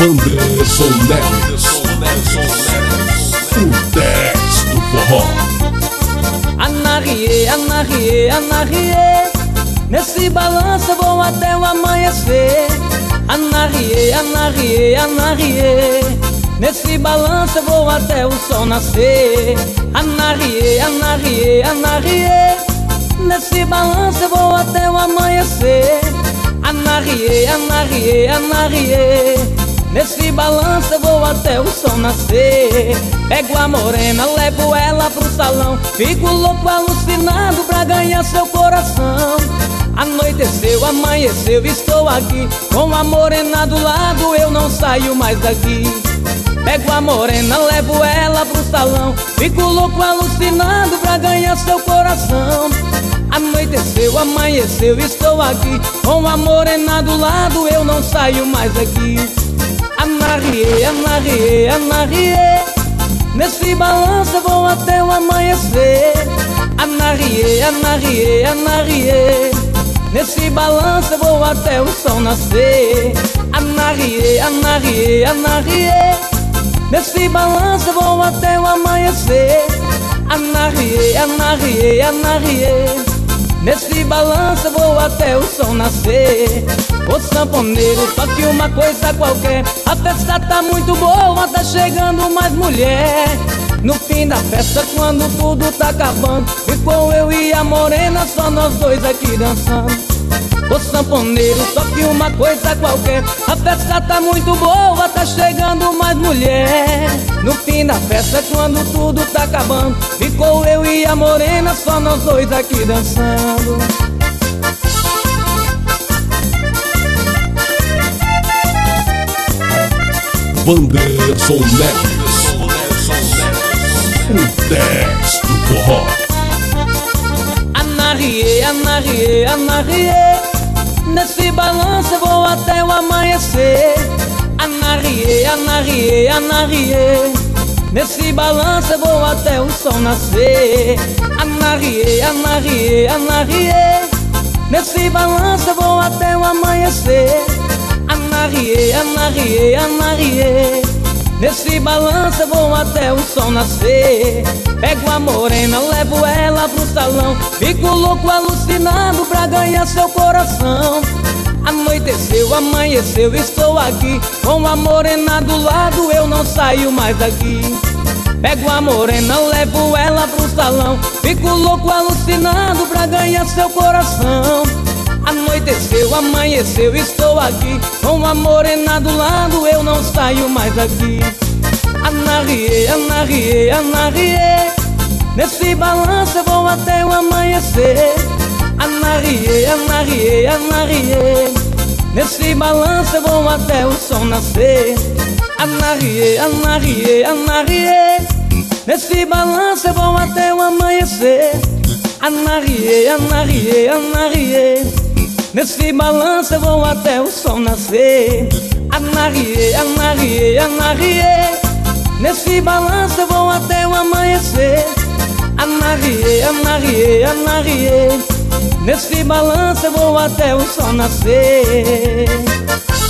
Wanderson Neves, o 10 do forró. Anarriê, anarriê, anarriê, nesse balanço eu vou até o amanhecer. Anarriê, anarriê, anarriê, nesse balanço eu vou até o sol nascer. Anarriê, anarriê, anarriê, nesse balanço eu vou até o amanhecer. Anarriê, anarriê, anarriê, nesse balanço eu vou até o sol nascer. Pego a morena, levo ela pro salão, fico louco, alucinado pra ganhar seu coração. Anoiteceu, amanheceu, estou aqui, com a morena do lado, eu não saio mais daqui. Pego a morena, levo ela pro salão, fico louco, alucinado pra ganhar seu coração. Anoiteceu, amanheceu, estou aqui, com a morena do lado, eu não saio mais daqui. Anarriê, anarriê, anarriê, nesse balanço eu vou até o amanhecer. Anarriê, anarriê, anarriê, nesse balanço eu vou até o sol nascer. Anarriê, anarriê, anarriê, nesse balanço eu vou até o amanhecer. Anarriê, anarriê, anarriê, nesse balanço eu vou até o sol nascer. Ô sanfoneiro, toque uma coisa qualquer, a festa tá muito boa, tá chegando mais mulher. No fim da festa, quando tudo tá acabando, ficou eu e a morena, só nós dois aqui dançando. Ô sanfoneiro, toque uma coisa qualquer, a festa tá muito boa, tá chegando mais mulher. No fim da festa, quando tudo tá acabando, ficou eu e a morena, só nós dois aqui dançando. Wanderson Neves, o 10 do forró. Anarriê, anarriê, anarriê, nesse balanço eu vou até o amanhecer. Anarriê, anarriê, anarriê, nesse balanço eu vou até o sol nascer. Anarriê, anarriê, anarriê, nesse balanço eu vou até o amanhecer. Anarriê, anarriê, anarriê, nesse balanço eu vou até o sol nascer. Pego a morena, levo ela pro salão, fico louco, alucinado pra ganhar seu coração. Anoiteceu, amanheceu, estou aqui, com a morena do lado, eu não saio mais daqui. Pego a morena, levo ela pro salão, fico louco, alucinado pra ganhar seu coração. Anoiteceu, amanheceu, estou aqui, com a morena do lado, eu não saio mais daqui. Anarriê, anarriê, anarriê, nesse balanço eu vou até o amanhecer. Anarriê, anarriê, anarriê, nesse balanço eu vou até o sol nascer. Anarriê, anarriê, anarriê, nesse balanço eu vou até o amanhecer. Anarriê, anarriê, anarriê, nesse balanço eu vou até o sol nascer. Anarriê, anarriê, anarriê, nesse balanço eu vou até o amanhecer. Anarriê, anarriê, anarriê, nesse balanço eu vou até o sol nascer.